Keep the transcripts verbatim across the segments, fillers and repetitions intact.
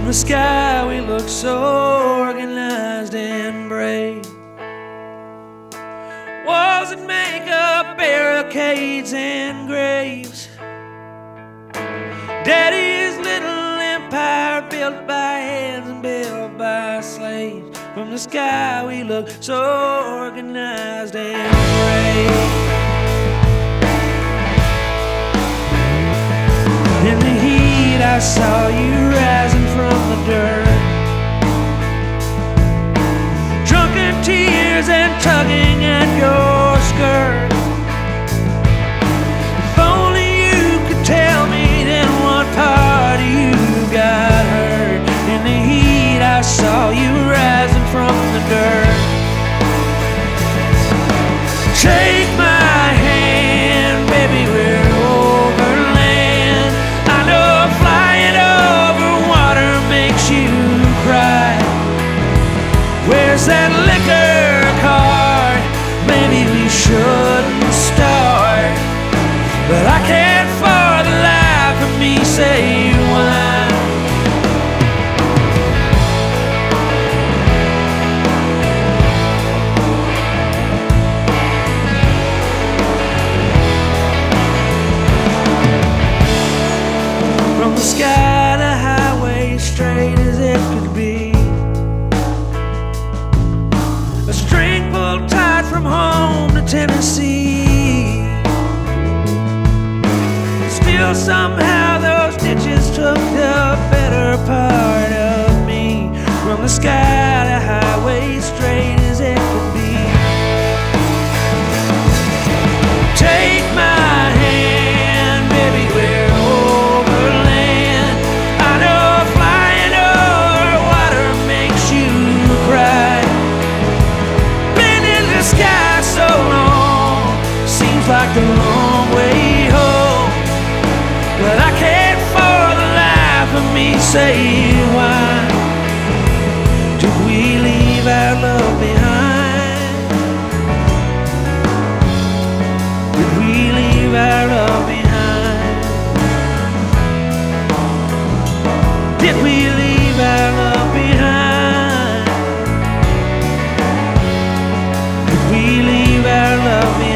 From the sky we look so organized and brave. Walls that make up barricades and graves. Daddy's little empire built by hands and built by slaves. From the sky we look so organized and brave. In the heat I saw you rising from the dirt, drunken tears and tugging at your skirt. If only you could tell me then what part of you got hurt. In the heat I saw you rising from the dirt. Take my hand, baby, we're over land. I know flying over water makes you cry. Where's that liquor card? Maybe we shouldn't start, but I can't for the life of me say why. From the sky the highway straight as it could be. A string pulled tight from home to Tennessee. Still somehow those ditches took the better part of me. From the sky the highway straight as it could be. Take my hand, baby, we're over land. I know flying over water makes you cry. Been in the sky so long, seems like a long way home, but I can't for the life of me say why. Did we leave our love behind? Did we leave our love behind? Did we leave our love behind? Did we leave our love behind?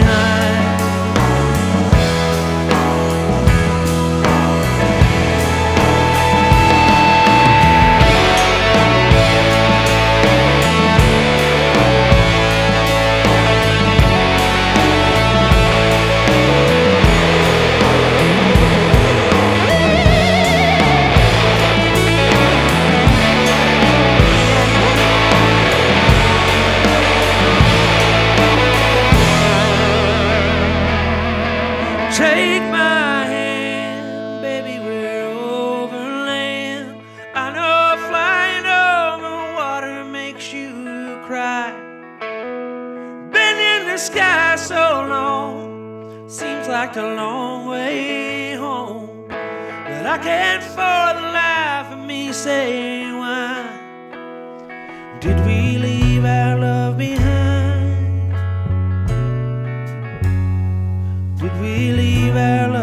Take my hand, baby, we're over land. I know flying over water makes you cry. Been in the sky so long, seems like a long way home, but I can't for the life of me say why. Did we leave our love behind? Did we leave our